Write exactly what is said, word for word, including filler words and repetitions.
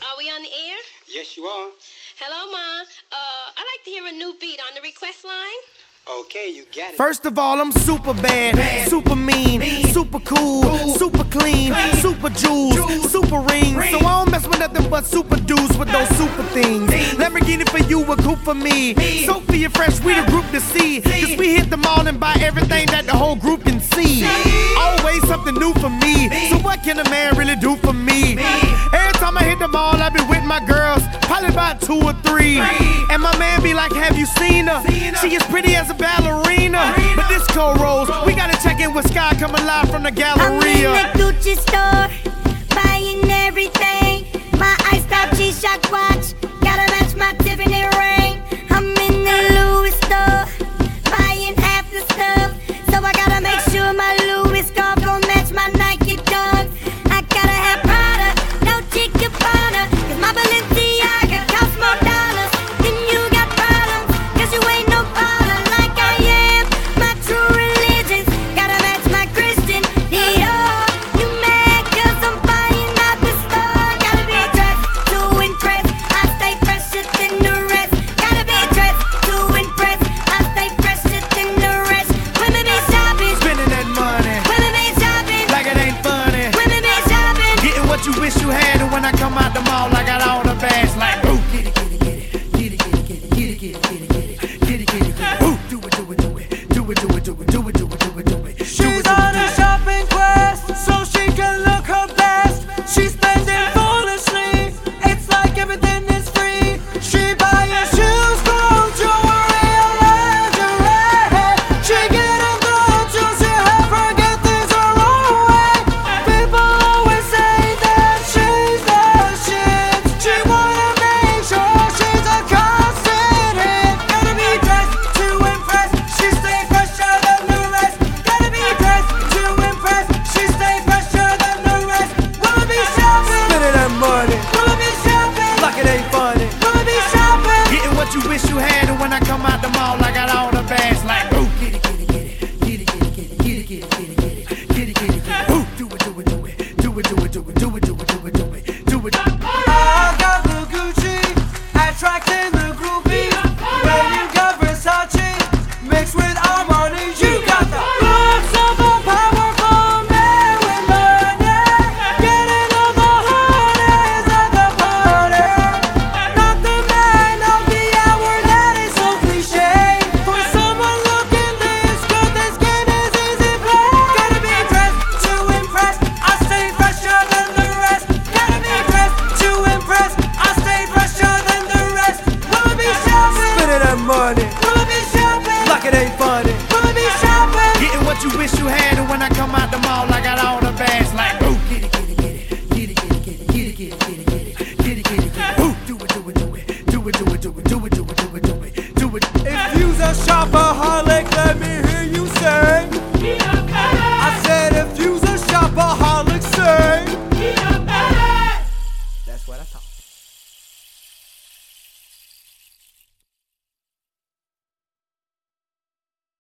Are we on the air? Yes, you are. Hello, Ma. Uh, I'd like to hear a new beat on the request line. Okay, you got it. First of all, I'm super bad, bad. super mean, mean, super cool, cool. super clean, clean. super jewels, jewels. super rings. Ring. So I don't mess with nothing but super dudes with those super things. Thing. Lamborghini for you, a coupe for me. me. Sophia Fresh, we the group to see. see. Cause we hit the mall and buy everything that the whole group can see. see. Always something new for me. me. So what can a man really do for me? me? Every time I hit the mall, I be with my girls, probably about two or three. three. And my man be like, have you seen her? Seen her. She is pretty as a ballerina, but this cold rose, we gotta check in with Sky coming live from the Galleria. I'm in the Gucci store, buying everything. My iced out G-Shock watch, gotta match my Tiffany ring. I'm in the Louis store, buying half the stuff, so I gotta make sure my Louis scarf gon' match my Nike dunks. I gotta have Prada, no Chica Gabbana, cause my Balenciaga costs more dollars. Then you got problems, cause you ain't no baller like I am. My true religion's gotta match my Christian Dior. You mad cause I'm buying out the store? Gotta be dressed to impress, I stay fresher than the rest. Gotta be dressed to impress, I stay fresher than the rest. Women be shopping, spending that money, women be shopping, like it ain't funny. Women be shopping, getting what you wish you had, and when I come out the mall, I got all the bags like ooh. Get it, get it, get it, get it, get it, get it, get it, get it, get it, get it, get it, get it. Ooh. Do it, do it, do it, do it, do it, do it, do it, do it, do it, do it. She's on a shopping quest, so she can look her best. She's spending foolishly, it's like everything is free. She buying shoes, clothes, jewelry, and lingerie. She getting good to see her forget things her own way. People always say that she's the shit. She wanna make sure she's a constant hit. Gotta be dressed to impress, she stay fresher than the rest. Gotta be dressed to impress, she stay fresher than the rest. Will it be shopping? Spending that money, Will it be shopping? like it ain't funny. Will it be shopping? Getting what you wish you had, and when I come out the mall, I got all the bags like ooh. Get it, get it, get it, get it, get it, get it, get it, get it, get it, get it, get it, get it, get it. Ooh. Do it, do it, do it, do it, do it, do it, do it, do it, do it, do it, do it. I got the Gucci, attracting the groupies. When you got Versace, mixed with Armani, you got the looks of a powerful man with money, getting all the honeys at the party. Not the man of the hour, that is so cliche. For someone looking this good, their skin is easy play. Gotta be dressed to impress, I stay fresher than the rest. Gotta be dressed to impress, I stay fresher than the rest. Will it be shopping? Spending that money, Will it be shopping? like it ain't funny. Will it be shopping? Getting what you wish you had, and when I come out the mall, I got all the bags like ooh. Get it, get it, get it, get it, get it, get it, get it, get it, get it, get it, get it, get it, get it. Ooh. Do it, do it, do it, do it, do it, do it, do it, do it, do it, do it, do it. If you's a shopaholic,